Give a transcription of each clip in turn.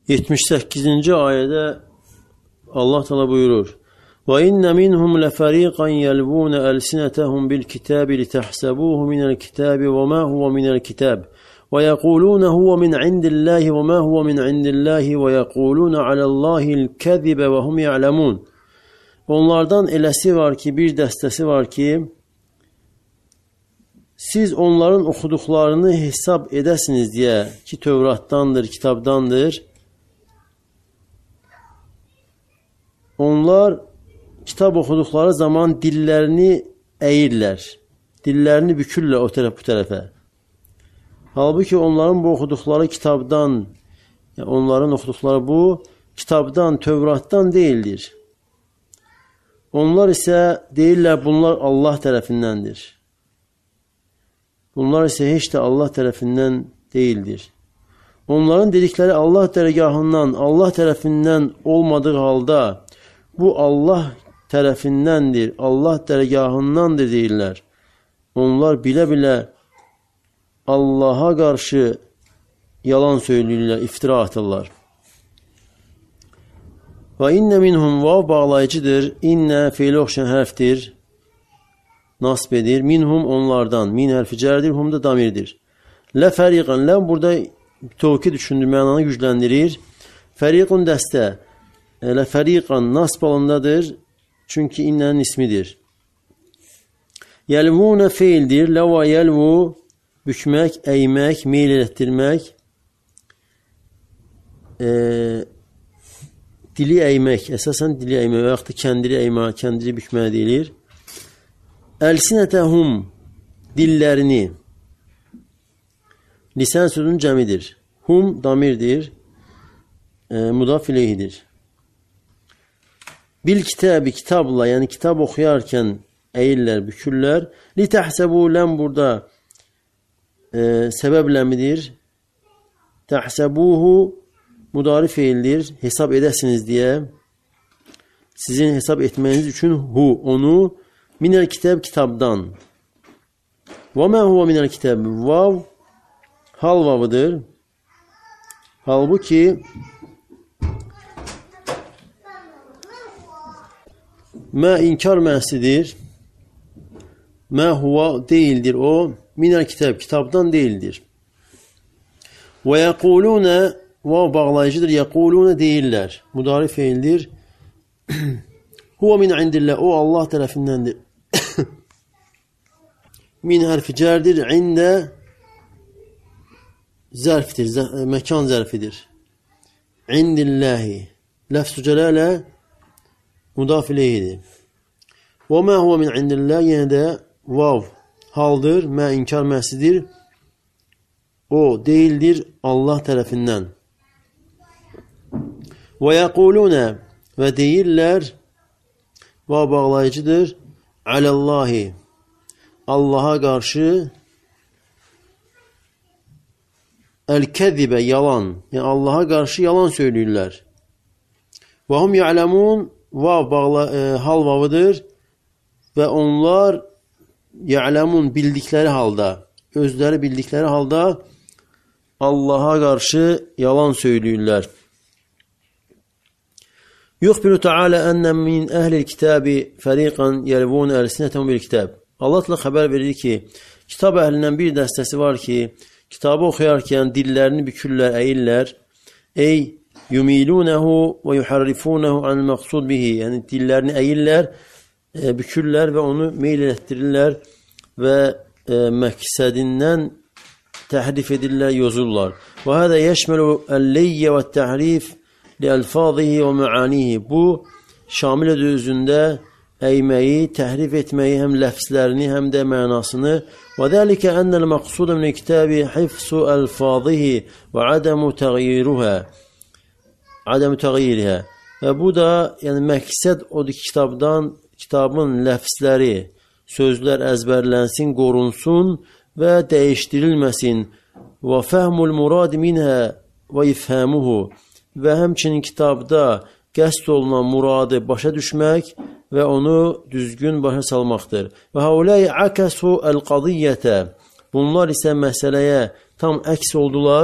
78-ci ayədə Allah Teala buyurur: "Və inne minhum lefariqan yelvun alsinatahum bil kitabi litahsabuhu minel kitabi ve ma huve minel kitab ve yekulun huve min indillahi ve ma huve min indillahi ve yekulun alallahil kezibe ve hum ya'lemun." Onlardan eləsi var ki, bir dəstəsi var ki, siz onların oxuduqlarını hesab edəsiniz deyə ki, Tövratdandır, kitabdandır. Onlar kitab oxuduqları zaman dillərini əyirlər, dillərini bükürlər o tərəf bu tərəfə. Halbuki onların bu oxuduqları kitabdan, yəni onların oxuduqları bu kitabdan, Tövratdan deyildir. Onlar isə deyirlər, bunlar Allah tərəfindəndir. Bunlar isə heç də Allah tərəfindən deyildir. Onların dedikləri Allah dərgahından, Allah tərəfindən olmadığı halda, bu Allah tərəfindəndir, Allah dərgahındandır deyirlər. Onlar bilə-bilə Allaha qarşı yalan söyləyirlər, iftira atırlar. Və innə minhum vav bağlayıcıdır, innə feili oxşayan hərfdir, nasb edir. Minhum onlardan, min hərfi cərdir, hum da damirdir. Lə fəriqan, lə burada tövkid düşündür, mənanı gücləndirir. Fəriqun dəstə, lə fəriqan nasb alındadır, çünki innənin ismidir. Yəlvunə feildir, lə və yəlvu, bükmək, əymək, meyl etdirmək, dili əymək, əsasən dili əymək və yaxud da kəndiri əymək, kəndiri bükmək deyilir. Əlsinətəhum, dillərini, lisən sözünün cəmidir. Hum damirdir, mudaf ileyhidir. Bil kitəbi, kitabla, yəni kitab oxuyarkən əyirlər, bükürlər. Li təhsəbu, ləm burada səbəb ləmidir. Təhsəbuhu, mudari feildir, hesab edəsiniz deyə. Sizin hesab etməyiniz üçün hu, onu minəl kitab, kitabdan. Və mə huvə minəl kitab, vav, hal vavıdır. Halbuki mə inkar məhsidir. Mə huvə deyildir o, minəl kitab, kitabdan deyildir. Və yəqulunə, vav bağlayıcıdır, yəqulunə deyirlər. Mudari feildir. Huvə min indillah, o Allah tərəfindəndir. Min hərfi cərdir, ində zərfdir, məkan zərfidir. İndillahi, ləfz-ü cələlə mudaf ileyhidir. Və mə huvə min indillah, yenə də vav haldır, mə inkar məhsidir. O deyildir Allah tərəfindən. Və yəqulunə, və deyirlər, vav bağlayıcıdır, aləllahi, Allaha qarşı, əl-kəzibə, yalan, yəni Allaha qarşı yalan söyləyirlər. Və hum ya'ləmun, vav hal vavıdır və onlar ya'ləmun, bildikləri halda, özləri bildikləri halda Allaha qarşı yalan söyləyirlər. Yuxbiru Teala enne min əhlil kitabi fəriqan yelvun əlsinətəhum bil kitab. Allah təala xəbər verir ki, kitab əhlindən bir dəstəsi var ki, kitabı oxuyarkən dillərini bükürlər, əyirlər. Ey yumilunehu və yuharrifunehu anil məqsud bihi. Yəni dillərini əyirlər, bükürlər və onu meyl etdirirlər və məqsədindən təhrif edirlər, yozurlar. Və hədə yeşməlu əl-leyyə və təhrif li-əlfazihi və məanihi. Bu, şamil edir özündə əyməyi, təhrif etməyi, həm ləfzlərini, həm də mənasını. Və dəlikə ənəl məqsudə min kitabi hifsu əlfazihi və adəmu təğyirihə. Və bu da, yəni məqsəd odur ki, kitabın ləfzləri, sözlər əzbərlənsin, qorunsun və dəyişdirilməsin. Və fəhmul murad minhə və ifhəmuhu. Və həmçinin kitabda qəsd olunan muradı başa düşmək və onu düzgün başa salmaqdır. Və haulay akasu el-qadiyyətə. Bunlar isə məsələyə tam əks oldular.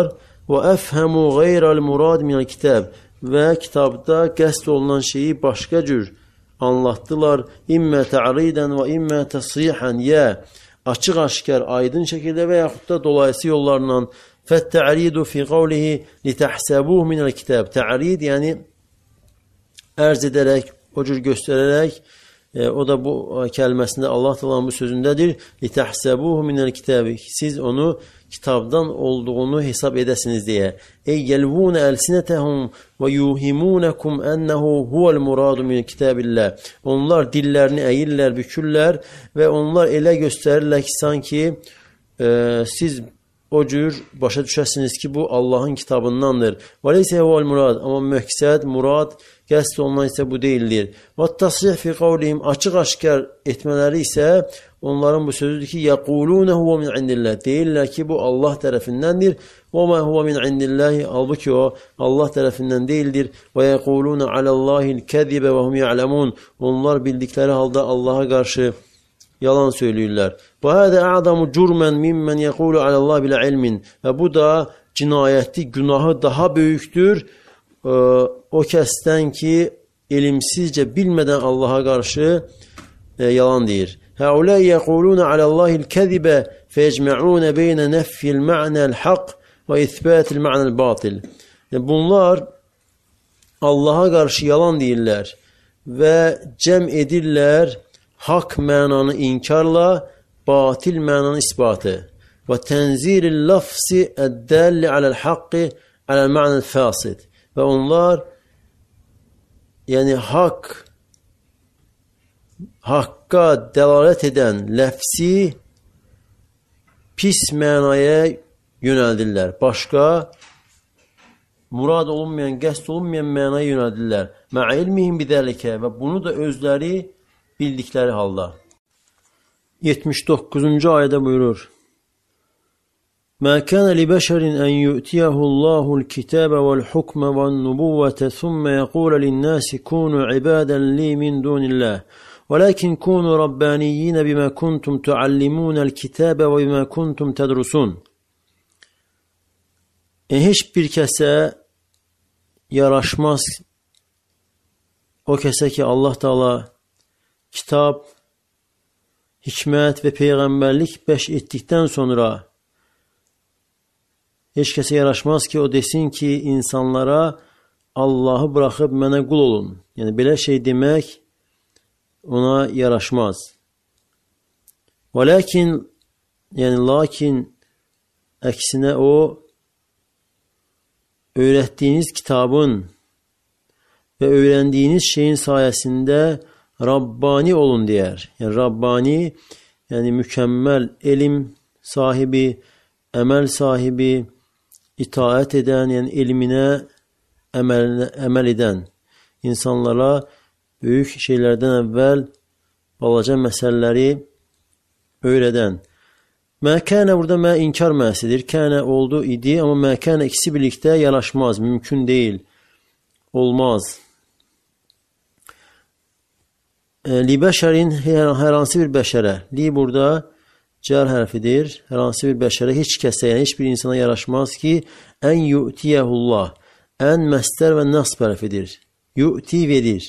və əfhəmu qeyrəl murad minəl kitab və kitabda qəsd olunan şeyi başqa cür anlatdılar. İmmə tə'ridən və immə təsrihan, ya açıq-aşkar, aydın şəkildə və yaxud da dolayısı yollarla. Fət-tə'ridu fi qavlihi litəhsəbuhu minəl kitab. Tə'rid, yəni ərz edərək, o cür göstərərək, o da bu kəlməsində Allah Taala'nın bu sözündədir. Litəhsəbuhu minəl kitab. Siz onu kitabdan olduğunu hesab edəsiniz deyə. Ey yelvun elsinetehum və yuhimunakum ennehu huvel muradu min kitabillah. Onlar dillərini əyirlər, bükürlər və onlar elə göstərirlər ki, sanki siz o cür başa düşəsiniz ki, bu Allahın kitabındandır. Və leysə huvel murad, amma məqsəd, murad, qəsd olunan isə bu deyildir. Və tasrih fi qavlihim, açıq-aşkar etmələri isə onların bu sözüdür ki, yəqulunə huve min indillah. Deyirlər ki, bu Allah tərəfindəndir. Və mə huve min indillahi, halbuki o Allah tərəfindən deyildir. Və yəqulunə alallahil kəzibə və hum ya'lemun. Onlar bildikləri halda Allaha qarşı yalan söyləyirlər. Və hədə a'zamu cürmən mimmən yəqulu alallah bilə ilmin. Və bu da cinayəti, günahı daha böyükdür o kəsdən ki, elimsizcə, bilmədən Allaha qarşı yalan deyir. Həulə yəqulunə alallahil kəzibə fəyəcmə'unə beynə nəffil ma'nəl haqq və ithbətil ma'nəl batil. Bunlar Allaha qarşı yalan deyirlər və cəm edirlər haqq mənanı inkarla, batil mənanı isbatı. Və tənziril lafzi əddəlli aləl haqqi aləl ma'nəl fasid. Və onlar, yəni haqqa dəlalət edən ləfsi pis mənaya yönəldirlər. Başqa murad olunmayan, qəsd olunmayan mənaya yönəldirlər. Mə ilmihim bidəlikə, və bunu da özləri bildikləri halda. 79-cu ayədə buyurur. مَا كَانَ لِبَشَرٍ أَنْ يُؤْتِيَهُ اللَّهُ الْكِتَابَ وَالْحُكْمَ وَالنُّبُوَّةَ ثُمَّ يَقُولَ لِلنَّاسِ كُونُوا عِبَادًا لِي مِنْ دُونِ اللَّهِ وَلَكِنْ كُونُوا رَبَّانِيِّينَ بِمَا كُنْتُمْ تُعَلِّمُونَ الْكِتَابَ وَبِمَا كُنْتُمْ تَدْرُسُونَ. Heç bir kəsə yaraşmaz o kəsə ki, Allah Taala kitab, hikmət və peyğəmbərlik bəxş etdikdən sonra heç kəsə yaraşmaz ki, o desin ki, insanlara Allahı buraxıb mənə qul olun. Yəni, belə şey demək ona yaraşmaz. Və lakin əksinə o öyrətdiyiniz kitabın və öyrəndiyiniz şeyin sayəsində Rabbani olun deyər. Yəni, Rabbani, yəni mükəmməl elm sahibi, əməl sahibi, itaət edən, yəni elminə əməl edən, insanlara böyük şeylərdən əvvəl balaca məsələləri öyrədən. Məkənə burada inkar məsidir. Kənə oldu idi, amma məkənə ikisi birlikdə yaraşmaz, mümkün deyil, olmaz. Li bəşərin, hər hansı bir bəşərə, li burada cər hərfidir, hər hansı bir bəşərə, heç kəsə, yəni heç bir insana yaraşmaz ki, ən yu'tiyəhullah, ən məstər və nasb hərfidir, yu'ti verir.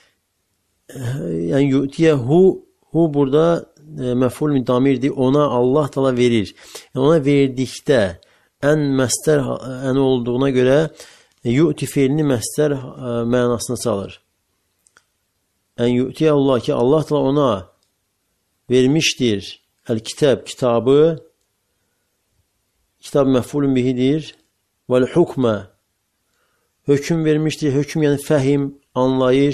Yəni yu'tiyəhu, hu burada məful müdamirdir, ona Allah Taala verir. Yəni ona verdikdə ən məstər ən olduğuna görə yu'ti feilini məstər mənasına salır. Ən yu'tiyəhullah ki, Allah Taala ona vermişdir. El-kitab, kitabı, kitab məfulun bihidir. Vəl-hukmə, hökm vermişdir. Hökm yəni fəhim, anlayış,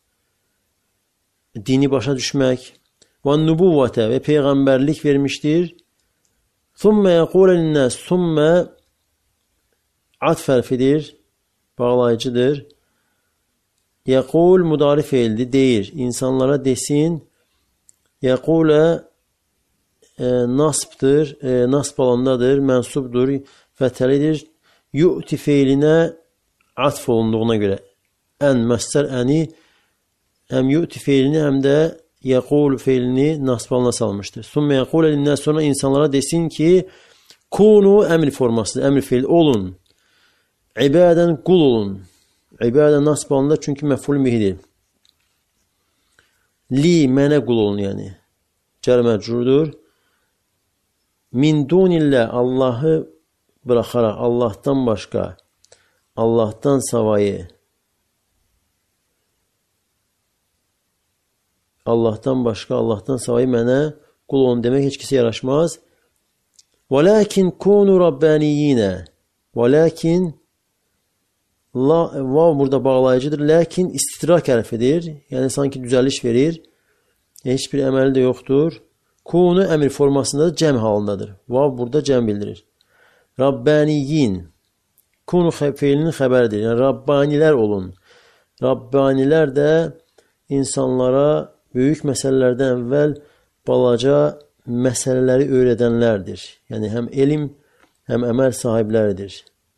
dini başa düşmək. Və-nubuvvətə və peyğəmbərlik vermişdir. Thummə yəqulə linnəs, thummə atf hərfidir, bağlayıcıdır. Yəqul müdari feildir, deyir. İnsanlara desin. Yəqulə nasbdır, nasb alandadır, mənsubdur, fətəlidir. Yu'ti feilinə atf olunduğuna görə. Ən, məstər əni həm yu'ti feilini, həm də yəqul feilini nasb alına salmışdır. Sümmə yəqul elindən sonra insanlara desin ki, kunu əmr formasıdır, əmr feil olun. İbaden qul olun. İbaden nasb olunur çünki məf'ul bihidir. Li mənə qul olun yəni. Cər məcrurdur. Min dunillah Allahı bıraxaraq Allahdan başqa, Allahdan savayı, Allahdan savayı mənə qul olun demək heç kəsə yaraşmaz. Velakin kunu rabbaniyina. Velakin vav burada bağlayıcıdır. Lakin istidrak hərfidir. Yəni sanki düzəliş verir. Heç bir əməli də yoxdur. Kunu əmr formasındadır, cəm halındadır. Vav burada cəm bildirir. Rabbaniyin. Kunu feilinin xəbəridir. Yəni Rabbanilər olun. Rabbanilər də insanlara böyük məsələlərdən əvvəl balaca məsələləri öyrədənlərdir. Yəni həm elm, həm əməl sahibləridir.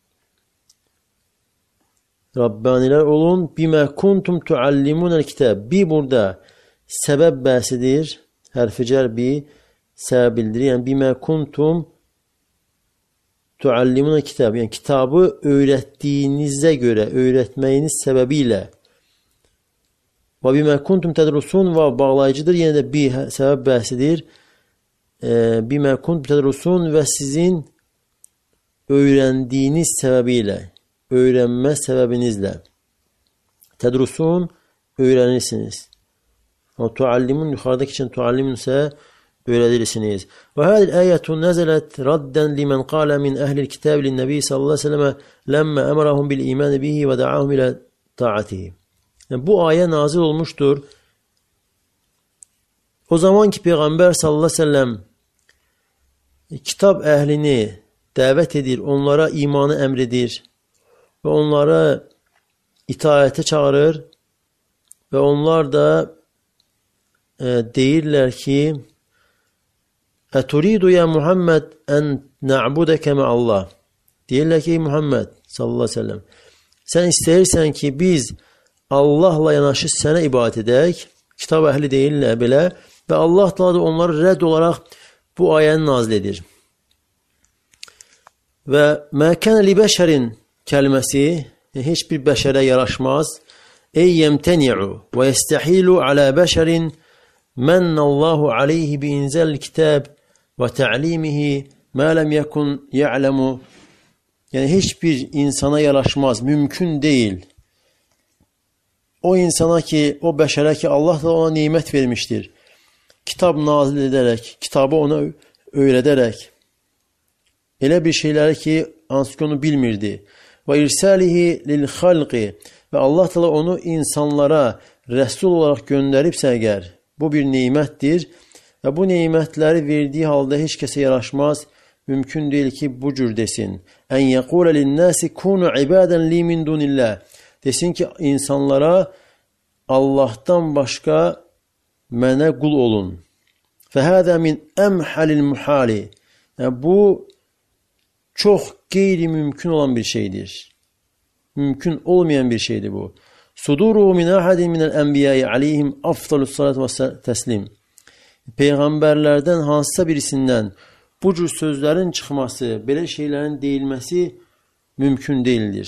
Rabbanilər olun. Bimə kuntum tuallimunəl kitab. Bi burada səbəb bəhsidir. Hərfi cər bi səbəb bildirir. Yəni bimə kuntum tuallimunəl kitab. Yəni kitabı öyrətdiyinizə görə, öyrətməyiniz səbəbilə. Və bimə kuntum tədrusun və bağlayıcıdır. Yenə də bi səbəb bəhsidir. Bimə kuntum tədrusun və sizin öyrəndiyiniz səbəbilə, öyrənmə səbəbinizlə. Tədrusun, öyrənirsiniz. O tuallimun, yuxarıdakı üçün tuallimun isə öyrədirsiniz. Və hədil əyətun nəzələt raddən limən qalə min əhlil kitab lin-nəbi sallallahu aleyhi ve selleme ləmmə əmərəhum bil iman bihi və də'ahum ilə taatihi. Yəni, bu ayə nazil olmuşdur. O zaman ki Peyğəmbər sallallahu aleyhi ve sellem kitab əhlini dəvət edir, onlara imanı əmr edir və onlara itaətə çağırır və onlar da deyirlər ki Əturidu ya Muhammed ən na'budəkə mə'allah. Deyirlər ki, ey Muhammed sallallahu aleyhi ve sellem, sən istəyirsən ki biz Allahla yanaşı sənə ibadət edək. Kitab əhli deyirlər belə və Allah da onları rədd olaraq bu ayəni nazil edir. Və məkənə li bəşərin kəlməsi heç bir bəşərə yaraşmaz. Ey yemtəni'u və yəstəhilu alə bəşərin mənnəllahu aleyhi bi inzəl kitab və tə'limihi mə ləm yəkun ya'ləmu. Yəni heç bir insana yaraşmaz, mümkün deyil. O insana ki, o bəşərə ki Allah da ona nimət vermişdir. Kitab nazil edərək, kitabı ona öyrədərək, elə bir şeyləri ki, hansı ki onu bilmirdi. Və irsəlihi lil xalqi və Allah da onu insanlara rəsul olaraq göndəribsə əgər, bu bir nimətdir və bu nimətləri verdiyi halda heç kəsə yaraşmaz, mümkün deyil ki, bu cür desin. Ən yəqulə linnəsi kunu ibadən li min dunillah. Desin ki, insanlara Allahdan başqa mənə qul olun. Fəhədə min əmhəlil muhali. Yəni, bu çox qeyri-mümkün olan bir şeydir. Mümkün olmayan bir şeydir bu. Suduruhu min əhədin minəl ənbiyəyi aleyhim afdalus salat və təslim. Peyğəmbərlərdən hansısa birisindən bu cür sözlərin çıxması, belə şeylərin deyilməsi mümkün deyildir.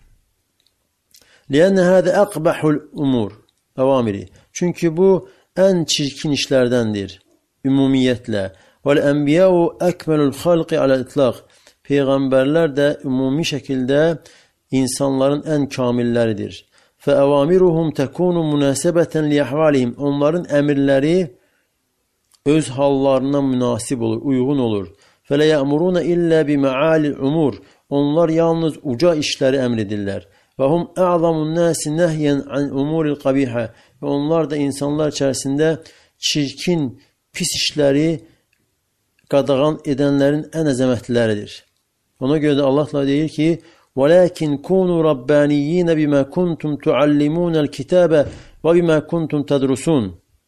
Liyənə hədə əqbəhul umur əvamiri. Çünki bu ən çirkin işlərdəndir, ümumiyyətlə. Vəl-ənbiyəu əkməlul xalqi alə-itlaq. Peyğəmbərlər də ümumi şəkildə insanların ən kamilləridir. Fəəvamiruhum təkunu münasibətən liyəhvalihim. Onların əmirləri öz hallarına münasib olur, uyğun olur. Fələyəmuruna illə biməalil umur. Onlar yalnız uca işləri əmr edirlər. Və hum ə'zamun nəsi nəhyən an umuril qabihə. Və onlar da insanlar içərisində çirkin, pis işləri qadağan edənlərin ən əzəmətliləridir. Ona görə də Allah deyir ki, وَلَكِنْ كُونُوا رَبَّانِيِّينَ بِمَا كُنْتُمْ تُعَلِّمُونَ الْكِتَابَ وَبِمَا كُنْتُمْ تَدْرُسُونَ.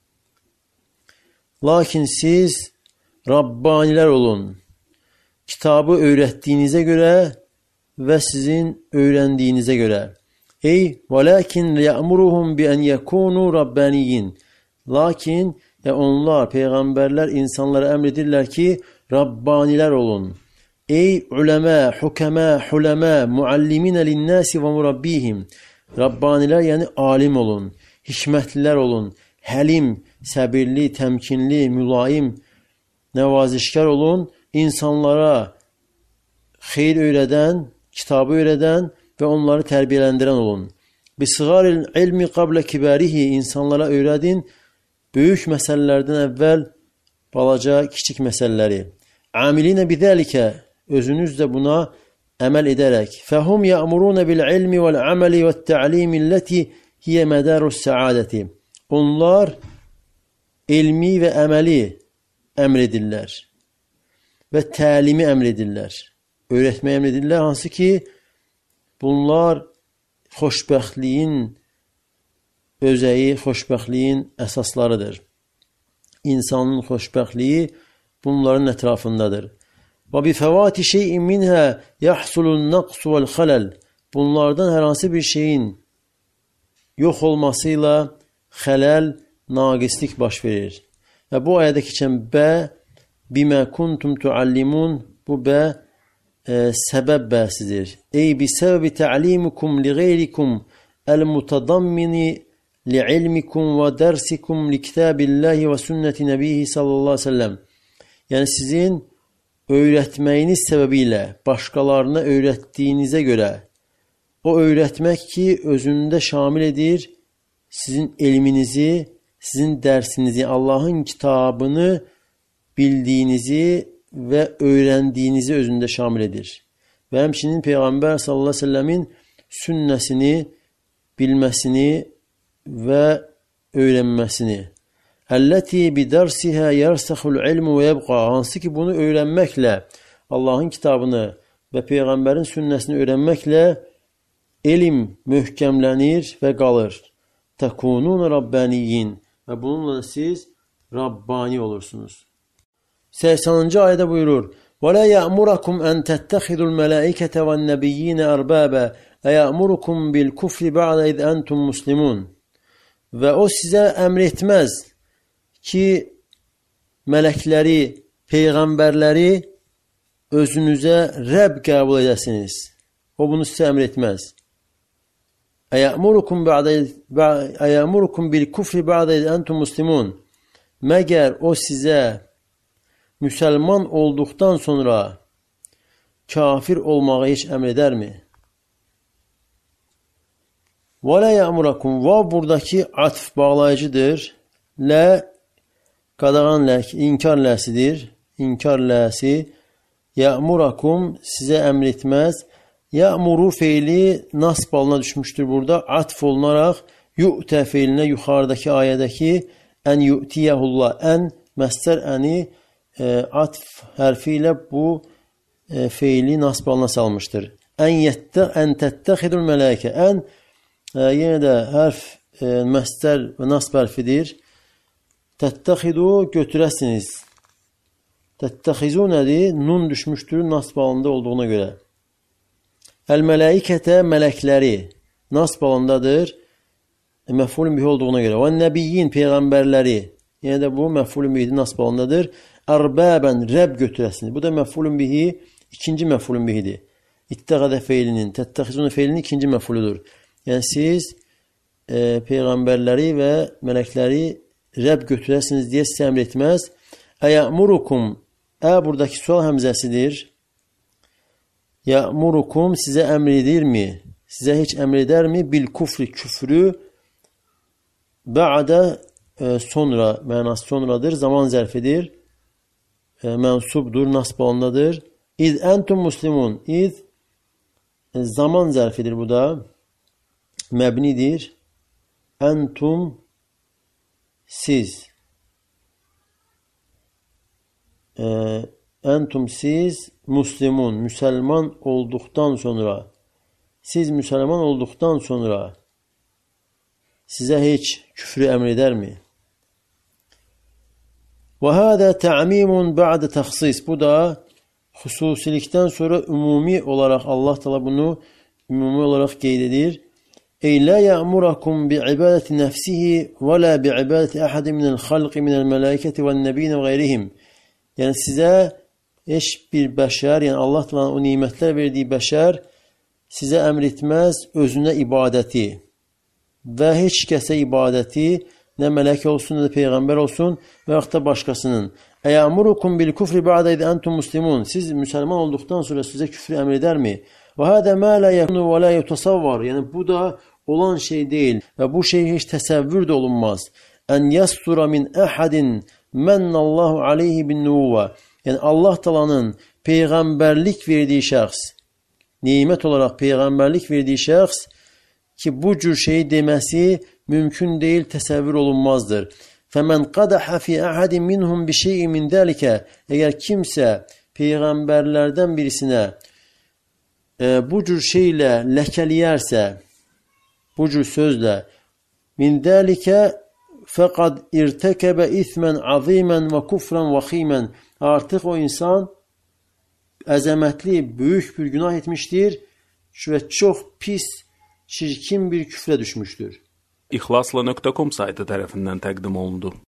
Lakin siz Rabbanilər olun. Kitabı öyrətdiyinizə görə və sizin öyrəndiyinizə görə. Ey, وَلَكِنْ يَأْمُرُهُمْ بِأَنْ يَكُونُوا رَبَّانِيِّينَ. Lakin onlar, peyğəmbərlər insanlara əmr edirlər ki, Rabbanilər olun. Ey ulema, hukema, hulema, muallimine linnâsi ve murabbihim. Rabbaniler yani alim olun, hikmetliler olun, helim, sabirli, temkinli, mülayim, nevazişkar olun. İnsanlara hayır öğreden, kitabı öğreden ve onları terbiyelendiren olun. Bisigaril ilmi qabla kibarihi, insanlara öğretin büyük meselelerden evvel balaca, küçük meseleleri. Amiline bizalike, özünüz de buna amel ederek. Fehum ya'muruna bil ilmi vel ameli ve ta'lim allati hiye medarus saadeti. Onlar ilmi ve ameli emredirler ve talimi emredirler. Öğretmeyi emredirler, hansı ki bunlar xoşbəxtliyin özəyi, xoşbəxtliyin əsaslarıdır. İnsanın xoşbəxtliyi bunların ətrafındadır. Və bi fəvati şey'in minhə yahsulun naqsu vel xalal. Bunlardan hər hansı bir şeyin yox olmasıyla xələl, naqislik baş verir. Və bu ayədə keçən bə bimə kuntum tuallimun, bu bə səbəb bəsidir. Ey bi səbəbi ta'limukum li ghayrikum el-mutadammini li ilmikum və dersikum li kitabillahi və sünneti nebihi sallallahu aleyhi ve sellem. Yəni sizin öyrətməyiniz səbəbilə başqalarına öyrətdiyinizə görə o öyrətmək ki özündə şamil edir sizin elminizi, sizin dərsinizi, Allahın kitabını bildiyinizi və öyrəndiyinizi özündə şamil edir. Və həmçinin Peyğəmbər sallallahu aleyhi ve sellemin sünnəsini bilməsini və öyrənməsini. Əlləti bidarsihə yərsəxul ilmu və yəbqa. Hansı ki bunu öyrənməklə, Allahın kitabını və Peyğəmbərin sünnəsini öyrənməklə elm möhkəmlənir və qalır. Təkunun Rabbaniyin. Və bununla siz Rabbani olursunuz. 80-cı ayədə buyurur: "Və la ya'murukum an tattakhidul malaikata wan nabiyyina arbaba, aya'murukum bil kufri ba'da iz antum muslimun." Və o sizə əmr etməz ki mələkləri, peyğəmbərləri özünüzə Rəbb qəbul edəsiniz. O bunu sizə əmr etməz. Aya'murukum bil kufri ba'da iz antum muslimun. Məgər o sizə müsəlman olduqdan sonra kafir olmağı heç əmr edərmi? Və la ya'murakum, vav buradakı atf bağlayıcıdır. Lə qadağan lə, inkar ləsidir. İnkar ləsi. Ya'murakum sizə əmr etməz. Ya'muru feili nasb halına düşmüşdür burada. Atf olunaraq yu'tə feilinə yuxarıdakı ayədəki ən yu'tiyəhullah, ən məsdər əni atf hərfi ilə bu feili nasb halına salmışdır. Ən təttəxidul mələikə, ən yenə də hərf məsdər və nasb hərfidir. Təttəxidu götürəsiniz. Təttəxizu nədir? Nun düşmüşdür nasb halında olduğuna görə. Əl-mələikətə mələkləri nasb halındadır. Məf'ulun bihi olduğuna görə. Və nəbiyyin peyğəmbərləri. Yenə də bu məf'ulun bihi nasb halındadır. Ərbabən Rəbb götürəsiniz. Bu da məf'ulun bihi, ikinci məf'ulun bihidir. İttəqədə feilinin, təttəxizun feilinin ikinci məf'uludur. Yəni siz peyğəmbərləri və mələkləri Rəbb götürəsiniz deyə sizə əmr etməz. Əyəmurukum, buradakı sual həmzəsidir. Ya'murukum sizə əmr edirmi? Sizə heç əmr edərmi? Bil kufri, küfrü ba'da sonra, mənası sonradır, zaman zərfidir. Mənsubdur, nasb halındadır. İz entum muslimun. İz zaman zərfidir bu da. Məbnidir. Entum siz. Entum siz muslimun, müsəlman olduqdan sonra, siz müsəlman olduqdan sonra sizə heç küfrü əmr edərmi? Və hədə tə'mimun ba'də təxsis. Bu da xüsusilikdən sonra ümumi olaraq Allah Teala bunu ümumi olaraq qeyd edir. Ey la ya'murakum bi'ibadati nefsihi və la bi'ibadati ahadin minəl xalqi minəl mələikəti və nəbiyyin və qeyrihim. Yəni sizə heç bir bəşər, yəni Allah Taala'nın o nemətlər verdiyi bəşər sizə əmr etməz özünə ibadəti və heç kəsə ibadəti, nə mələk olsun, nə də peyğəmbər olsun və yaxud da başqasının. Əyamurukum bil kufri ba'da iz entum muslimun. Siz müsəlman olduqdan sonra sizə küfr əmr edərmi? Və hada ma la yakunu və la yutasavvar. Yəni bu da olan şey deyil və bu şey heç təsəvvür də olunmaz. Ən yastura min ahadin mennallahu alayhi bin nubuva. Yəni Allah Taala'nın peyğəmbərlik verdiyi şəxs, nemət olaraq peyğəmbərlik verdiyi şəxs ki bu cür şeyi deməsi mümkün deyil, təsəvvür olunmazdır. Fəmən qadaha fi ahadin minhum bi şey'in min zalika. Əgər kimsə peyğəmbərlərdən birisinə bu cür şeylə ləkələyərsə, bu cür sözlə min zalika faqad irtakaba isman aziman və kufran vahiman. Artıq o insan əzəmətli, böyük bir günah etmişdir və çox pis, çirkin bir küfrə düşmüşdür. İxlasla.com saytı tərəfindən təqdim olundu.